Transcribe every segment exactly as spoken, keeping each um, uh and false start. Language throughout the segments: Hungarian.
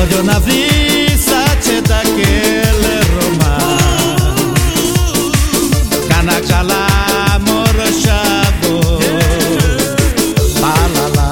Voglio una brisa c'è che le Roma Cana cala morosciavo La la la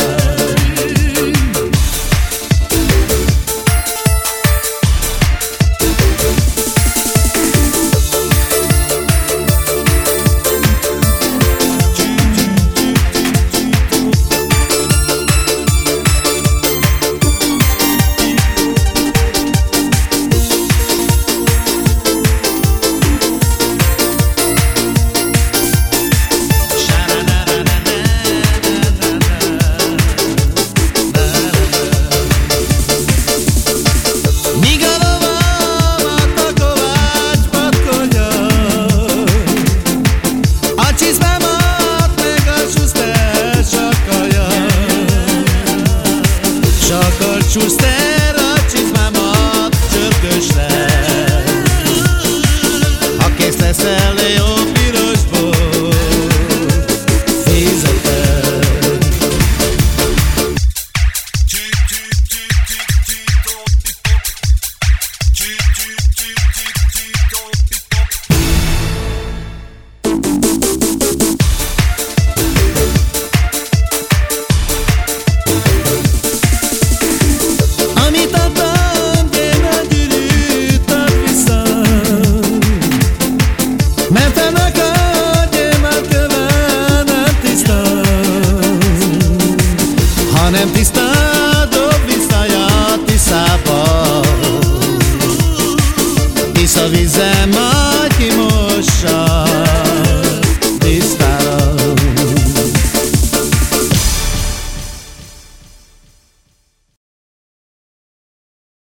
Csúszter a csizmámat csörgösre Ha kész leszel jó pirosból Fizeted Nem tiszta, dob vissza a Tiszába Tisza vize majd kimossa